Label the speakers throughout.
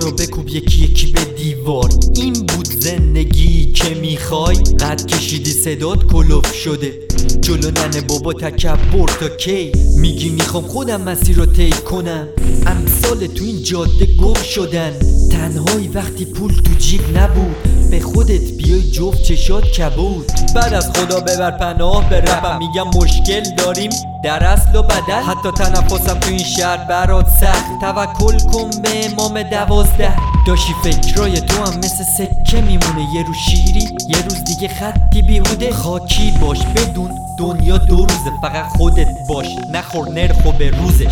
Speaker 1: برو بکوب یکی یکی به دیوار. این بود زندگی که میخوای؟ قد کشیدی صدات کلوف شده، جلو ننه بابا تکبر تا کی؟ میگی میخوام خودم مسیر رو طی کنم. امثال تو این جاده گم شدن، تنهایی وقتی پول تو جیب نبود، به خودت بیای جفت چشات کبود. بعد از خدا ببر پناه به رپم، میگم مشکل داریم در اصل و بدل، حتی تنفسم تو این شهر برات سخت. توکل کن به امام 12، داشی فکرای تو هم مثل سکه میمونه، یه روز شیری یه روز دیگه خطی بیهوده. خاکی باش بدون دنیا دو روزه، فقط خودت باش نخور نرخو به روزش.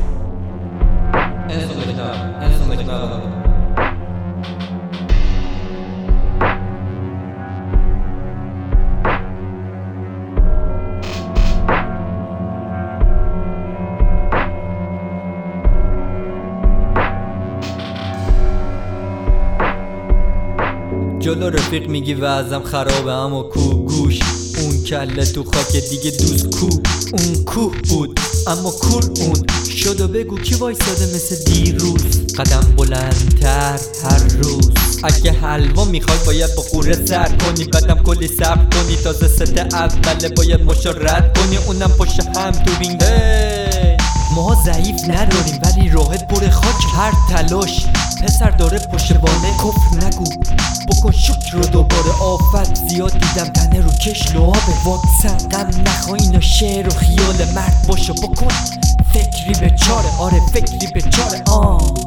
Speaker 1: جلو رفیق میگی وضعم خرابه اما کو گوش، اون کله تو خاک دیگه دوست کو. اون کوه بود اما کور اون شد و بگو کی وایساده مثل دیروز، قدم بلندتر هر روز. اگه حلوا میخوای باید با قوره سر کنی، بعدم کلی صبر کنی، تازه ست اوله باید مشا رد کنی، اونم پشت هم تو رینگ. ما ضعیف نداریم ولی راهت پر خاک، هر تلاش پسر داره پشتوانه. کفر نگو بکن شکر رو دوباره، آفت زیاد دیدم تنه رو کش لعابه. واکسن غم نخوا اینا شعر و خیال، مرد باشو بکن فکری به چاره، آره فکری به چاره.